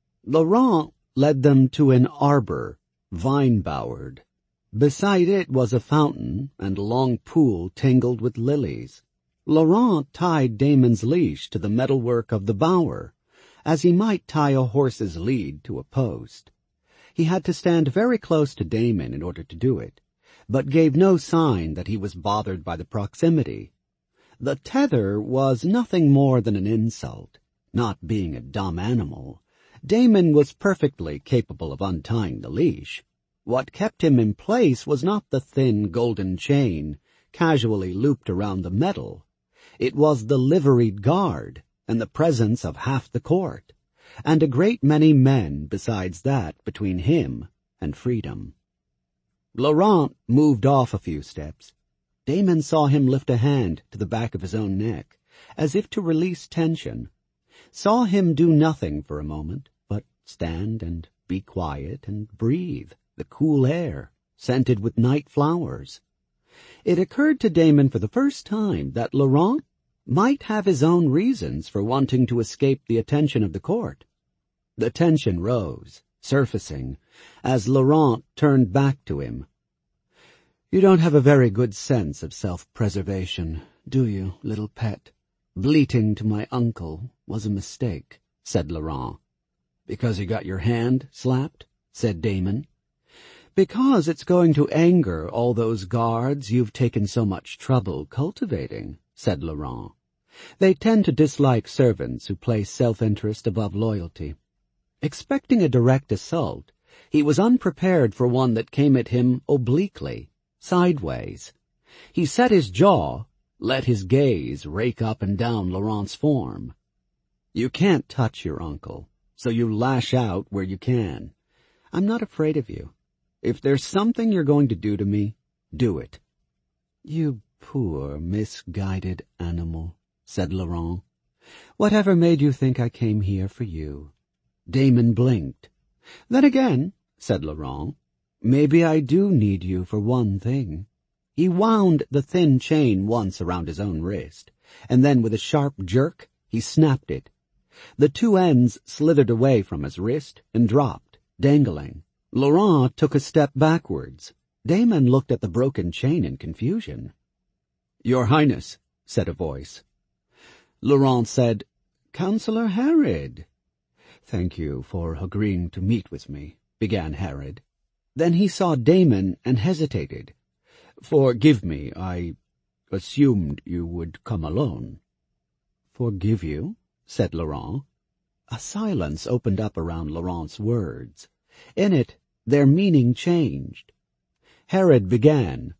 Laurent led them to an arbor, vine-bowered. Beside it was a fountain and a long pool tangled with lilies. Laurent tied Damon's leash to the metalwork of the bower, as he might tie a horse's lead to a post. He had to stand very close to Damon in order to do it, but gave no sign that he was bothered by the proximity. The tether was nothing more than an insult. Not being a dumb animal, Damon was perfectly capable of untying the leash. What kept him in place was not the thin golden chain casually looped around the metal. It was the liveried guard and the presence of half the court, and a great many men besides that between him and freedom. Laurent moved off a few steps. Damon saw him lift a hand to the back of his own neck, as if to release tension. Saw him do nothing for a moment, but stand and be quiet and breathe the cool air, scented with night flowers. It occurred to Damon for the first time that Laurent might have his own reasons for wanting to escape the attention of the court. The tension rose, surfacing, as Laurent turned back to him. "You don't have a very good sense of self-preservation, do you, little pet? Bleating to my uncle was a mistake," said Laurent. "Because you got your hand slapped?" said Damon. "Because it's going to anger all those guards you've taken so much trouble cultivating," said Laurent. "They tend to dislike servants who place self-interest above loyalty." Expecting a direct assault, he was unprepared for one that came at him obliquely, sideways. He set his jaw, let his gaze rake up and down Laurent's form. "You can't touch your uncle, so you lash out where you can. I'm not afraid of you. If there's something you're going to do to me, do it." "You poor, misguided animal," said Laurent. "Whatever made you think I came here for you?" Damon blinked. "Then again," said Laurent, "maybe I do need you for one thing." He wound the thin chain once around his own wrist, and then with a sharp jerk he snapped it. The 2 ends slithered away from his wrist and dropped, dangling. Laurent took a step backwards. Damon looked at the broken chain in confusion. "Your Highness," said a voice. Laurent said, "Councillor Harrod." "Thank you for agreeing to meet with me," began Harrod. Then he saw Damon and hesitated. "Forgive me, I assumed you would come alone." "Forgive you?" said Laurent. A silence opened up around Laurent's words. In it, their meaning changed. Harrod began,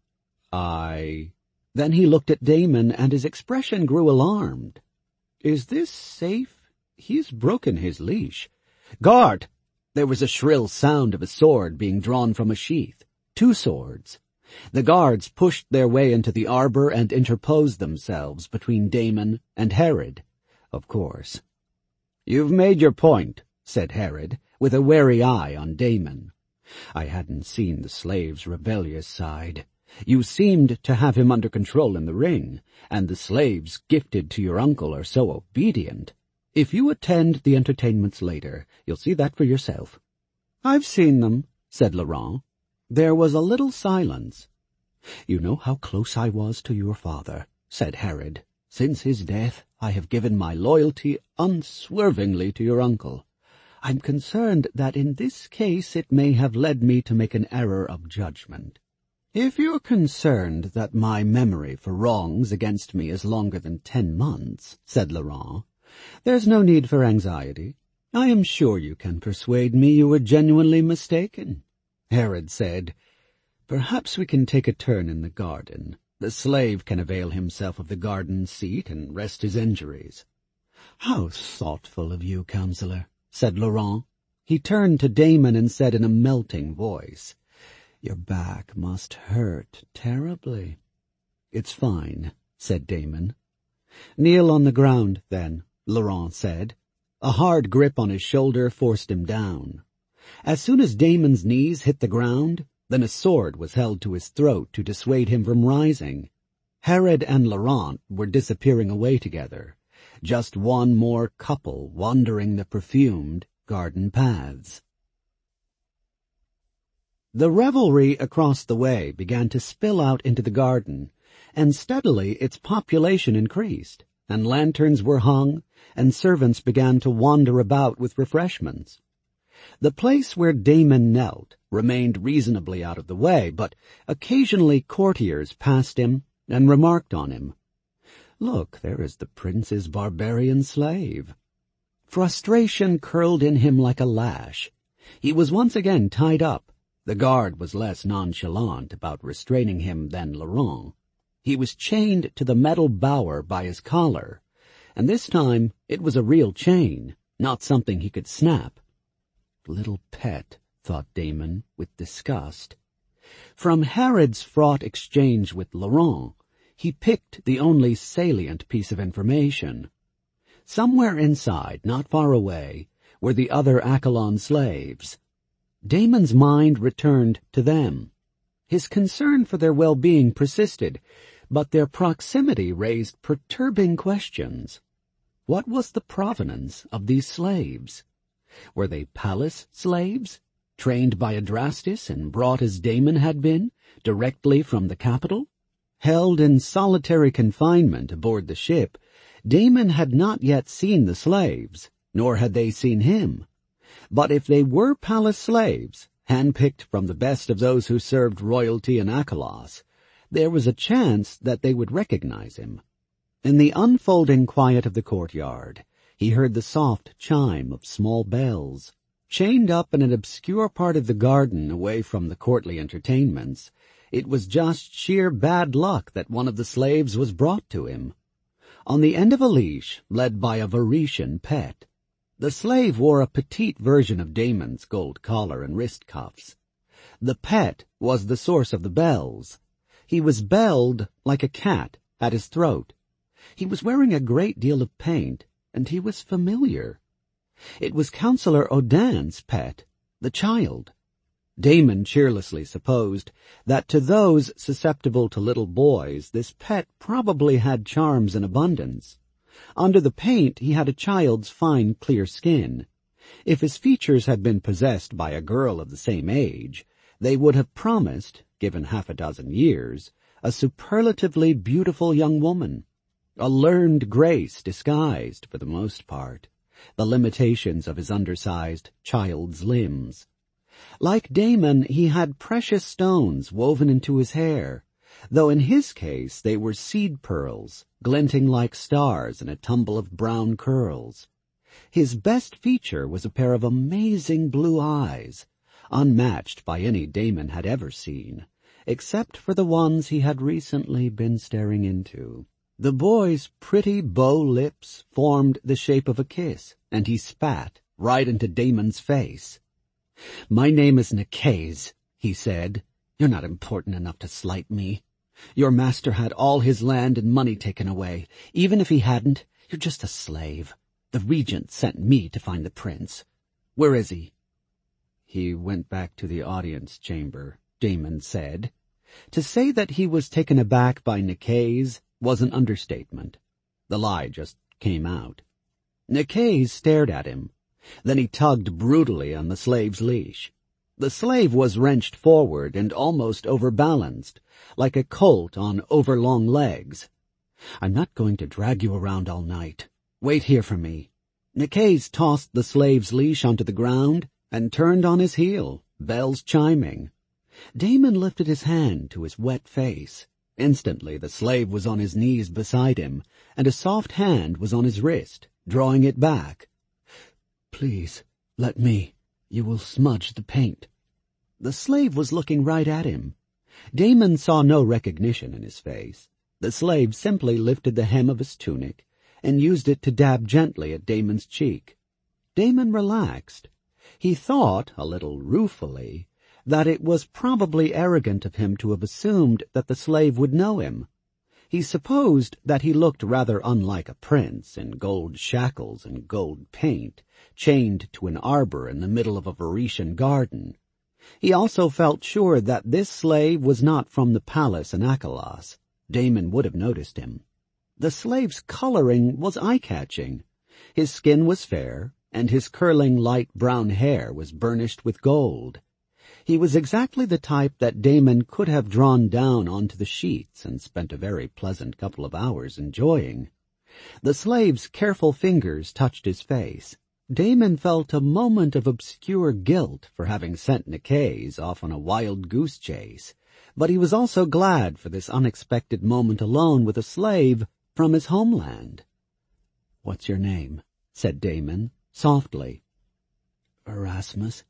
Then he looked at Damon, and his expression grew alarmed. "Is this safe? He's broken his leash." "Guard!" There was a shrill sound of a sword being drawn from a sheath. 2 swords. The guards pushed their way into the arbor and interposed themselves between Damon and Herod, of course. "You've made your point," said Herod, with a wary eye on Damon. "I hadn't seen the slave's rebellious side. You seemed to have him under control in the ring, and the slaves gifted to your uncle are so obedient. If you attend the entertainments later, you'll see that for yourself." "I've seen them," said Laurent. There was a little silence. "You know how close I was to your father," said Herod. "Since his death, I have given my loyalty unswervingly to your uncle. I'm concerned that in this case it may have led me to make an error of judgment." "If you're concerned that my memory for wrongs against me is longer than 10 months, said Laurent, "there's no need for anxiety. I am sure you can persuade me you were genuinely mistaken." Herod said, "Perhaps we can take a turn in the garden. The slave can avail himself of the garden seat and rest his injuries." "How thoughtful of you, Counselor," said Laurent. He turned to Damon and said in a melting voice, "Your back must hurt terribly." "It's fine," said Damon. "Kneel on the ground, then," Laurent said. A hard grip on his shoulder forced him down. As soon as Damon's knees hit the ground, then a sword was held to his throat to dissuade him from rising. Herod and Laurent were disappearing away together, just one more couple wandering the perfumed garden paths. The revelry across the way began to spill out into the garden, and steadily its population increased, and lanterns were hung, and servants began to wander about with refreshments. The place where Damon knelt remained reasonably out of the way, but occasionally courtiers passed him and remarked on him. "Look, there is the prince's barbarian slave." Frustration curled in him like a lash. He was once again tied up. The guard was less nonchalant about restraining him than Laurent. He was chained to the metal bower by his collar, and this time it was a real chain, not something he could snap. "Little pet," thought Damon with disgust. From Herod's fraught exchange with Laurent, he picked the only salient piece of information. Somewhere inside, not far away, were the other Achelon slaves. Damon's mind returned to them. His concern for their well-being persisted, but their proximity raised perturbing questions. What was the provenance of these slaves? Were they palace slaves, trained by Adrastus and brought as Damon had been, directly from the capital? Held in solitary confinement aboard the ship, Damon had not yet seen the slaves, nor had they seen him. But if they were palace slaves, handpicked from the best of those who served royalty in Achelos, there was a chance that they would recognize him. In the unfolding quiet of the courtyard, he heard the soft chime of small bells. Chained up in an obscure part of the garden away from the courtly entertainments, it was just sheer bad luck that one of the slaves was brought to him. On the end of a leash, led by a Varetian pet, the slave wore a petite version of Damon's gold collar and wrist cuffs. The pet was the source of the bells. He was belled like a cat at his throat. He was wearing a great deal of paint, and he was familiar. It was Counselor Odain's pet, the child. Damon cheerlessly supposed that to those susceptible to little boys this pet probably had charms in abundance. Under the paint he had a child's fine, clear skin. If his features had been possessed by a girl of the same age, they would have promised, given 6 years, a superlatively beautiful young woman. A learned grace disguised, for the most part, the limitations of his undersized child's limbs. Like Damon, he had precious stones woven into his hair, though in his case they were seed pearls, glinting like stars in a tumble of brown curls. His best feature was a pair of amazing blue eyes, unmatched by any Damon had ever seen, except for the ones he had recently been staring into. The boy's pretty bow lips formed the shape of a kiss, and he spat right into Damon's face. "My name is Nicaise," he said, You're not important enough to slight me. Your master had all his land and money taken away. Even if he hadn't, you're just a slave. The regent sent me to find the prince. Where is he?" "He went back to the audience chamber," Damon said. To say that he was taken aback by Nicaise was an understatement. The lie just came out. Nicaise stared at him. Then he tugged brutally on the slave's leash. The slave was wrenched forward and almost overbalanced, like a colt on overlong legs. "I'm not going to drag you around all night. Wait here for me." Nicaise tossed the slave's leash onto the ground and turned on his heel, bells chiming. Damon lifted his hand to his wet face. Instantly the slave was on his knees beside him, and a soft hand was on his wrist, drawing it back. "Please, let me. You will smudge the paint." The slave was looking right at him. Damon saw no recognition in his face. The slave simply lifted the hem of his tunic and used it to dab gently at Damon's cheek. Damon relaxed. He thought, a little ruefully, that it was probably arrogant of him to have assumed that the slave would know him. He supposed that he looked rather unlike a prince in gold shackles and gold paint, chained to an arbor in the middle of a Varetian garden. He also felt sure that this slave was not from the palace in Achelos. Damon would have noticed him. The slave's coloring was eye-catching. His skin was fair, and his curling light brown hair was burnished with gold. He was exactly the type that Damon could have drawn down onto the sheets and spent a very pleasant couple of hours enjoying. The slave's careful fingers touched his face. Damon felt a moment of obscure guilt for having sent Nicaise off on a wild goose chase, but he was also glad for this unexpected moment alone with a slave from his homeland. "What's your name?" said Damon, softly. "Erasmus."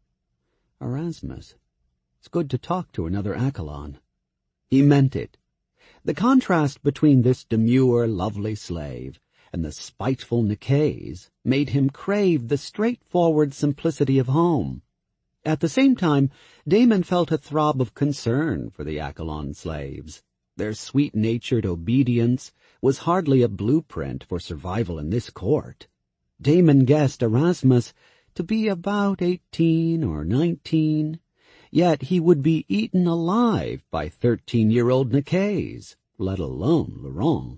"Erasmus. It's good to talk to another Achelon." He meant it. The contrast between this demure, lovely slave and the spiteful Nicaise made him crave the straightforward simplicity of home. At the same time, Damon felt a throb of concern for the Achelon slaves. Their sweet-natured obedience was hardly a blueprint for survival in this court. Damon guessed Erasmus to be about 18 or 19, yet he would be eaten alive by 13-year-old Nicaise, let alone Laurent.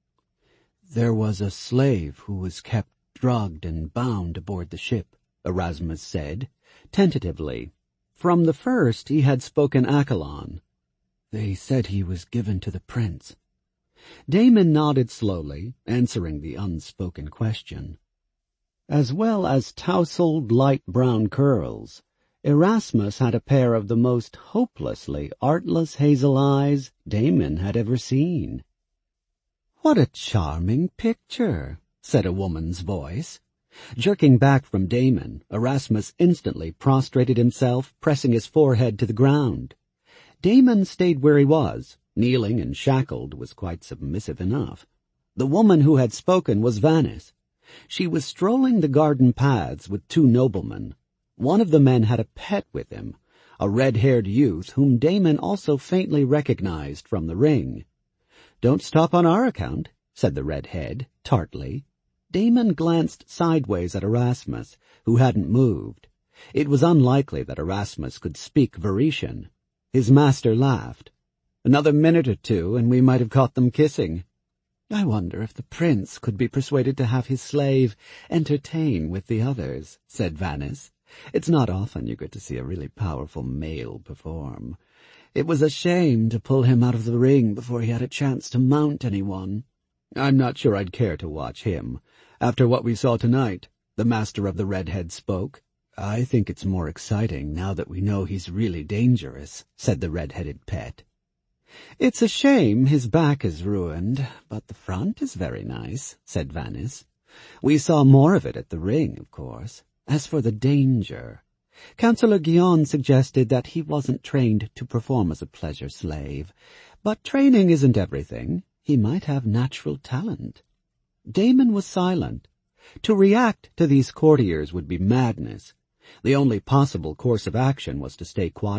"There was a slave who was kept drugged and bound aboard the ship," Erasmus said, tentatively. From the first he had spoken Achelon. "They said he was given to the prince." Damon nodded slowly, answering the unspoken question. As well as tousled light brown curls, Erasmus had a pair of the most hopelessly artless hazel eyes Damon had ever seen. "What a charming picture," said a woman's voice. Jerking back from Damon, Erasmus instantly prostrated himself, pressing his forehead to the ground. Damon stayed where he was. Kneeling and shackled was quite submissive enough. The woman who had spoken was Vanice. She was strolling the garden paths with two noblemen. One of the men had a pet with him, a red-haired youth whom Damon also faintly recognized from the ring. "Don't stop on our account," said the redhead, tartly. Damon glanced sideways at Erasmus, who hadn't moved. It was unlikely that Erasmus could speak Varetian. His master laughed. "Another minute or two, and we might have caught them kissing." "I wonder if the prince could be persuaded to have his slave entertain with the others," said Vanice. "It's not often you get to see a really powerful male perform. It was a shame to pull him out of the ring before he had a chance to mount anyone." "I'm not sure I'd care to watch him. After what we saw tonight," the master of the redhead spoke. "I think it's more exciting now that we know he's really dangerous," said the red-headed pet. "It's a shame his back is ruined, but the front is very nice," said Vanice. "We saw more of it at the ring, of course. As for the danger, Councillor Guion suggested that he wasn't trained to perform as a pleasure slave, but training isn't everything. He might have natural talent." Damon was silent. To react to these courtiers would be madness. The only possible course of action was to stay quiet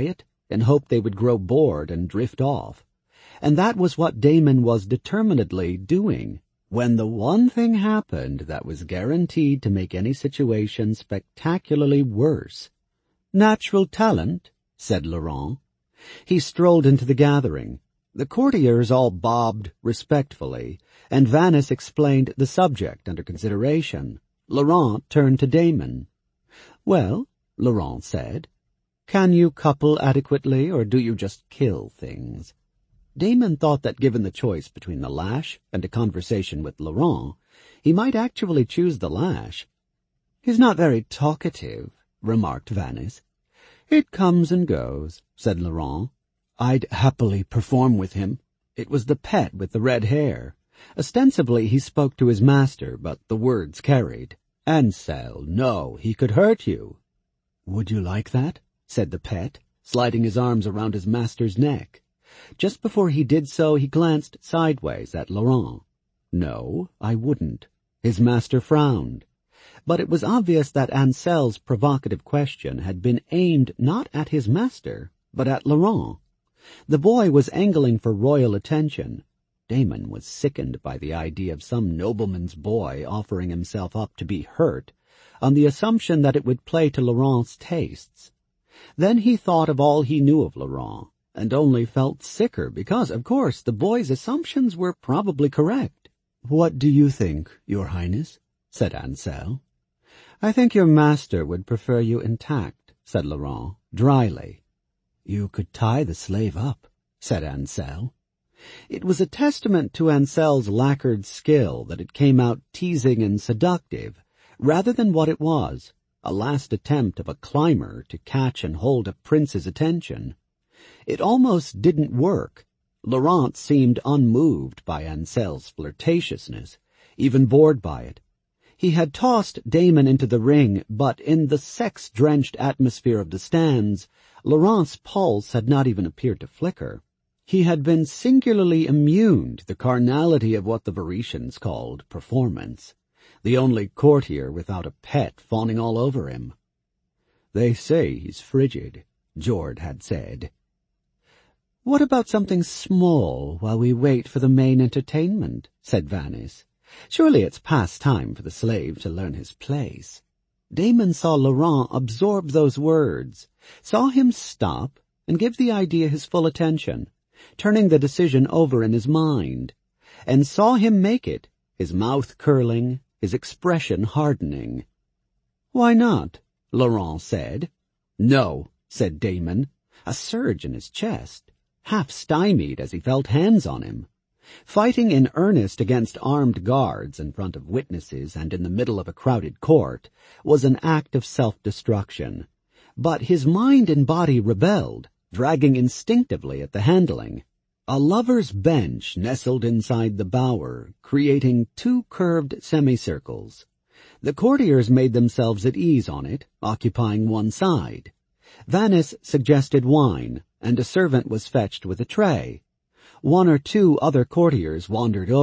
in hope they would grow bored and drift off. And that was what Damon was determinedly doing, when the one thing happened that was guaranteed to make any situation spectacularly worse. "Natural talent," said Laurent. He strolled into the gathering. The courtiers all bobbed respectfully, and Vannis explained the subject under consideration. Laurent turned to Damon. "Well," Laurent said, "can you couple adequately, or do you just kill things?" Damon thought that given the choice between the lash and a conversation with Laurent, he might actually choose the lash. "He's not very talkative," remarked Vannis. "It comes and goes," said Laurent. "I'd happily perform with him." It was the pet with the red hair. Ostensibly he spoke to his master, but the words carried. "Ansel, no, he could hurt you." "Would you like that?" said the pet, sliding his arms around his master's neck. Just before he did so, he glanced sideways at Laurent. "No, I wouldn't." His master frowned. But it was obvious that Ansel's provocative question had been aimed not at his master, but at Laurent. The boy was angling for royal attention. Damon was sickened by the idea of some nobleman's boy offering himself up to be hurt, on the assumption that it would play to Laurent's tastes. Then he thought of all he knew of Laurent, and only felt sicker because, of course, the boy's assumptions were probably correct. "What do you think, Your Highness?" said Ansel. "I think your master would prefer you intact," said Laurent, dryly. "You could tie the slave up," said Ansel. It was a testament to Ansel's lacquered skill that it came out teasing and seductive, rather than what it was, a last attempt of a climber to catch and hold a prince's attention. It almost didn't work. Laurent seemed unmoved by Ansel's flirtatiousness, even bored by it. He had tossed Damon into the ring, but in the sex-drenched atmosphere of the stands, Laurent's pulse had not even appeared to flicker. He had been singularly immune to the carnality of what the Varetians called performance, the only courtier without a pet fawning all over him. "They say he's frigid," Jord had said. "What about something small while we wait for the main entertainment?" said Vannis. "Surely it's past time for the slave to learn his place." Damon saw Laurent absorb those words, saw him stop and give the idea his full attention, turning the decision over in his mind, and saw him make it, his mouth curling, his expression hardening. "Why not?" Laurent said. "No," said Damon, a surge in his chest, half stymied as he felt hands on him. Fighting in earnest against armed guards in front of witnesses and in the middle of a crowded court was an act of self-destruction, but his mind and body rebelled, dragging instinctively at the handling. A lover's bench nestled inside the bower, creating two curved semicircles. The courtiers made themselves at ease on it, occupying one side. Vannis suggested wine, and a servant was fetched with a tray. One or two other courtiers wandered over.